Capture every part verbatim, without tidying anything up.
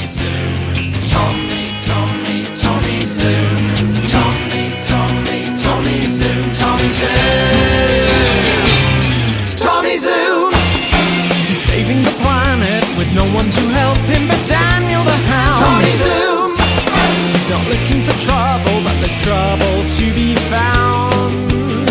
Tommy Zoom, Tommy, Tommy, Tommy Zoom, Tommy, Tommy, Tommy Zoom, Tommy Zoom, Tommy Zoom. He's saving the planet with no one to help him but Daniel the Hound. Tommy Zoom. He's not looking for trouble, but there's trouble to be found.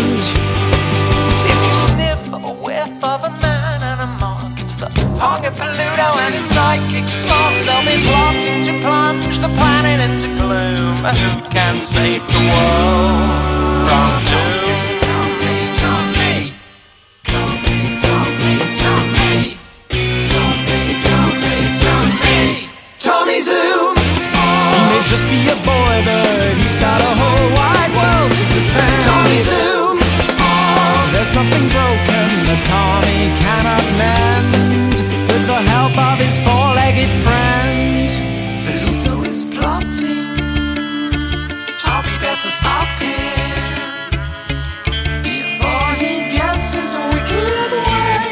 If you sniff a whiff of a man and a mark, it's the pong of Pluto and his psychic spark. They'll be plotting to plunge the planet into gloom. Who can save the world from doom? Tommy, Tommy, Tommy, Tommy, Tommy, Tommy, Tommy, Tommy, Tommy Zoom. He may just be a boy, but he's got a whole wide world to defend. Tommy Zoom. There's nothing broken that Tommy cannot mend with the help of his four-legged friend. Pluto is plotting. Tommy better stop him before he gets his wicked way.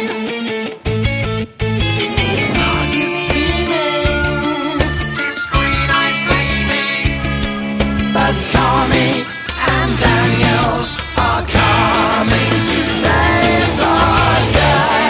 Snark is scheming, his green eyes gleaming, but Tommy and Daniel are coming to save the day.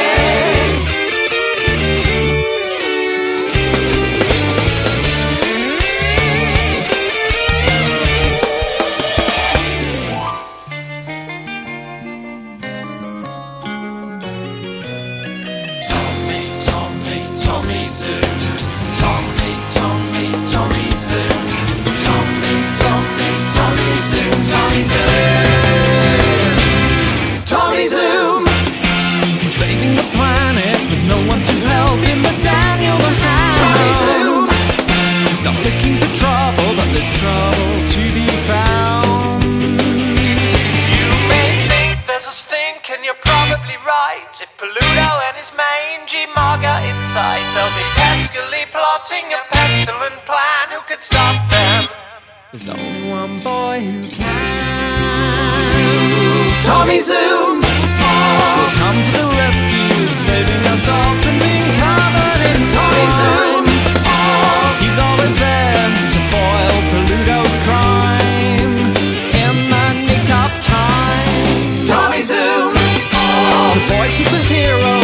Tommy, Tommy, Tommy Zoom. Tommy, Tommy, Tommy Zoom. Tommy, Tommy, Tommy Zoom. Tommy Zoom. Tommy Zoom. He's saving the planet with no one to help him but Daniel the Hound. Tommy Zoom. He's not looking for trouble, but there's trouble to be found. You may think there's a stink, and you're probably right. If Pluto and his mangy mug are inside, they'll be peskily plotting a pestilent plan. Who could stop them? There's only one boy who can. Tommy Zoom. Will come to the rescue, saving us all from being covered in Tommy Zoom. slime. He's always there to foil Pluto's crime in the nick of time. Tommy Zoom. The boy superhero